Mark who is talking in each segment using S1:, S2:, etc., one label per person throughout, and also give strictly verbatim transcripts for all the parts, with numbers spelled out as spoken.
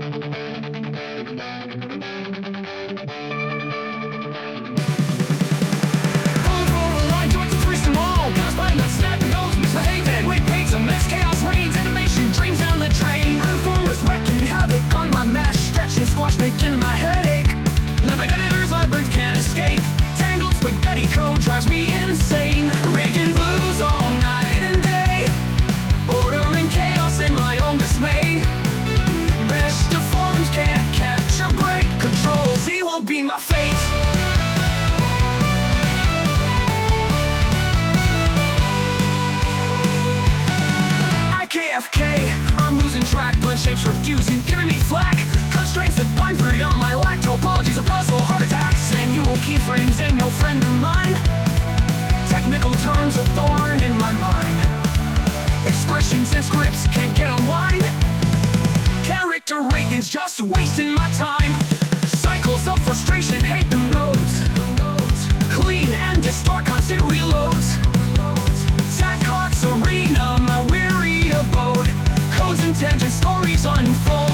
S1: Making my headache. Navigators, labyrinth can't escape. Tangled spaghetti code drives me insane. Rigging blues all night and day. Ordering chaos in my own dismay. Best of forms can't catch a break. Control Z will be my fate. I K F K, I'm losing track. Blend shapes refusing, giving me flack. Constraints that bind free on my lack. Topologies, a puzzle, heart attacks. Manual keyframes and no friend of mine. Technical terms, a thorn in my mind. Expressions and scripts can't get online. Character ratings just wasting my time. Cycles of frustration, hate the nodes. Clean and distort, constant reloads. Taccox arena, my weary abode. Codes and tangent stories unfold.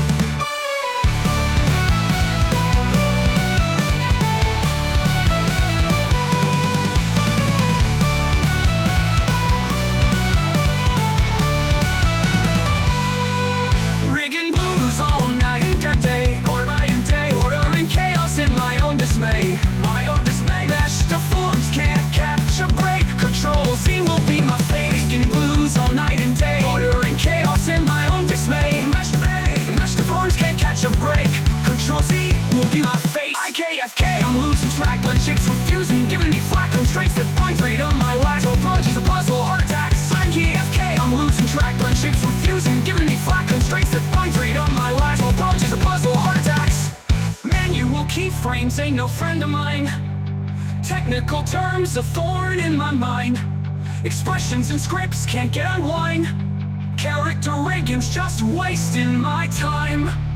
S1: My own dismay. Best of forms can't catch a break. Control Z will be my fate. Making blues all night and day. Ordering chaos in my own dismay. Best of forms can't catch a break. Control Z will be my fate. I K F K, I'm losing track. Blend shapes refusing, giving me flack. Constraints that bind straight on my lack. Topologies, a puzzle, heart attacks. I K F K, I'm losing track. Blend shapes refusing, giving me flack. Constraints that bind straight on my lack. Topologies, a puzzle, heart attacks. Manual keyframes ain't no friend of mine. Technical terms, a thorn in my mind. Expressions and scripts can't get online. Character ratings just wasting my time.